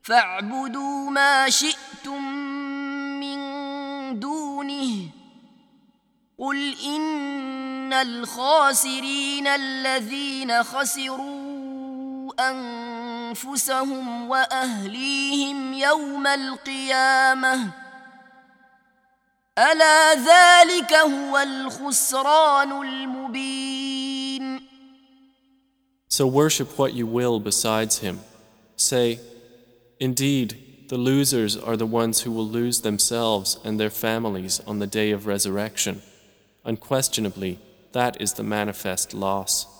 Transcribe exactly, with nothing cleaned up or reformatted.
فاعبدوا ما شئتم من دونه قل إن الخاسرين الذين خسروا أنفسهم وأهليهم يوم القيامة ألا ذلك هو الخسران المبين. So worship what you will besides him. Say, indeed, the losers are the ones who will lose themselves and their families on the day of resurrection. Unquestionably, that is the manifest loss.